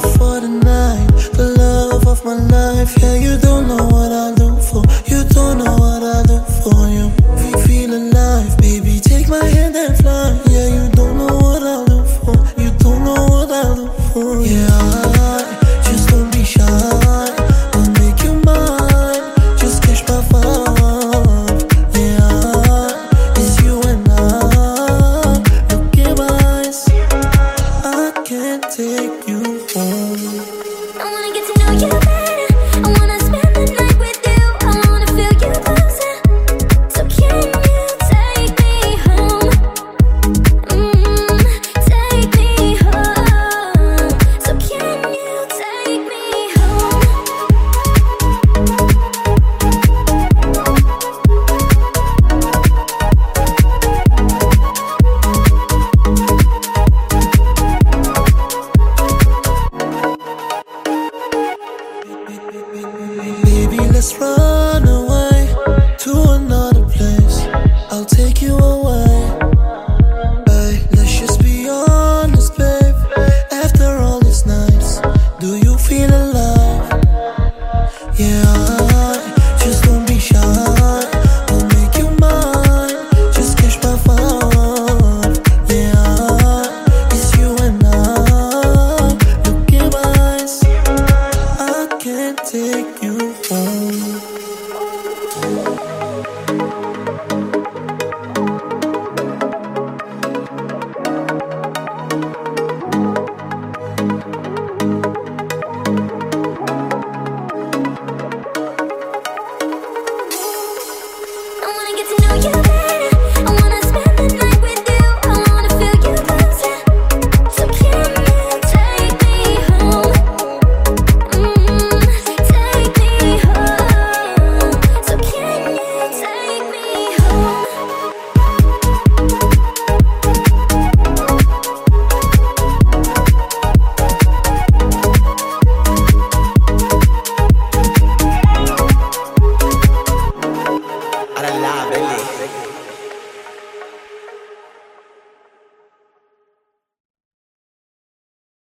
for the night, the love of my life. Yeah, you don't know what I'll do for. You don't know what I'll do for you. Feel alive, baby, take my hand and fly. Yeah, you don't know what I'll do for. You don't know what I'll do for. Yeah, just don't be shy. I'll make you mine. Just catch my vibe. Yeah, it's you and I. Look in my eyes. I can't take you home.